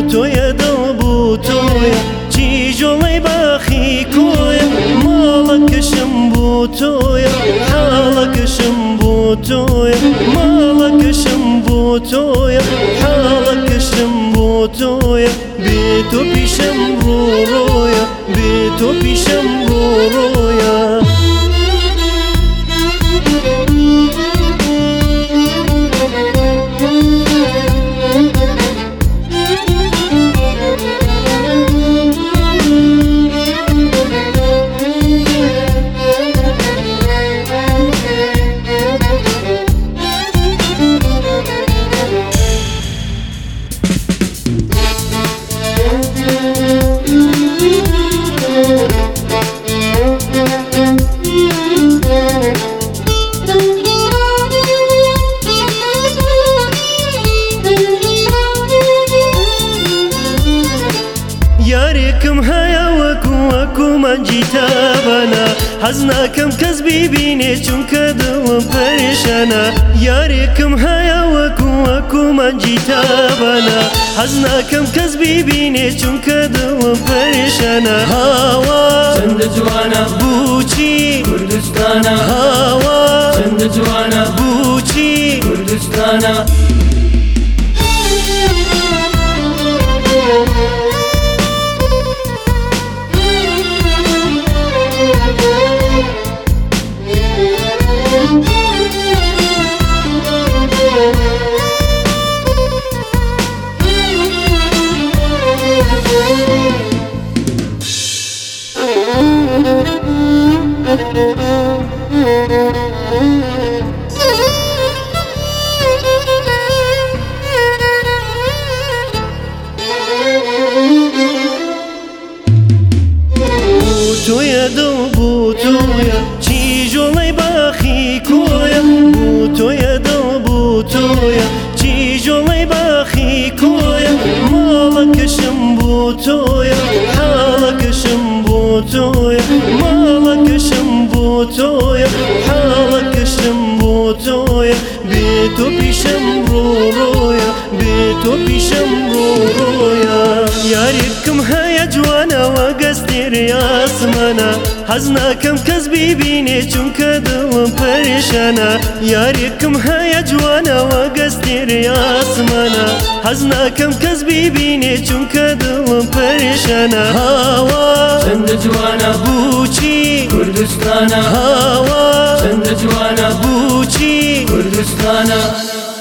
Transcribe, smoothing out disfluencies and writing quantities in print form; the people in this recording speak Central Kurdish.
تۆیە دڵ بوو تۆیە چی جۆڵەی باخی کۆیە ماڵەکەشم بوو تۆیە حاڵەکەشم بوو تۆیە ماڵەکەشم بوو تۆیە حاڵەکەشم بوو تۆیە بێ تۆ پیشەم ڕۆڕۆیە بێ تۆ پیشەم ڕۆڕۆیە یارێکم هەیە وەکو مەنجی تابەنە حەز ناکەم کەس بیبینێ چونکە دڵم پەرێشانە یارێکم هەیە وەکو مەنجی تابەنە حەز ناکەم کەس بیبینێ چونکە دڵم پەرێشانە هاوا چەندە جوانە بووچی کوردستانە هاوا چەندە جوانە بووچی کوردستانە تۆیە دڵ بوو تۆیە چی جۆڵەی باخی کۆیە بوو تۆیە دڵ بوو تۆیە چی جۆڵەی باخی کۆیە ماڵەکەشم بوو تۆیە حاڵەکەشم بوو تۆیە ماڵەکەشم بوو تۆیە حاڵەکەشم بوو تۆیە بێ تۆ پیشەم ڕۆڕۆیە بێ تۆ پیشەم ڕۆڕۆیە یارێکم هەیە جوانەوە گەستێرە ئاسمانە حەز ناکەم کەس بیبینێ چونکە دڵم پەرێشانە یارێکم هەیە جوانەوە گەستێرە ئاسمانە حەز ناکەم کەس بیبینێ چونکە دڵم پەرێشانە هاوا چەندە جوانە بووچی کوردستانە هاوا چەندە جوانە بووچی کوردستانە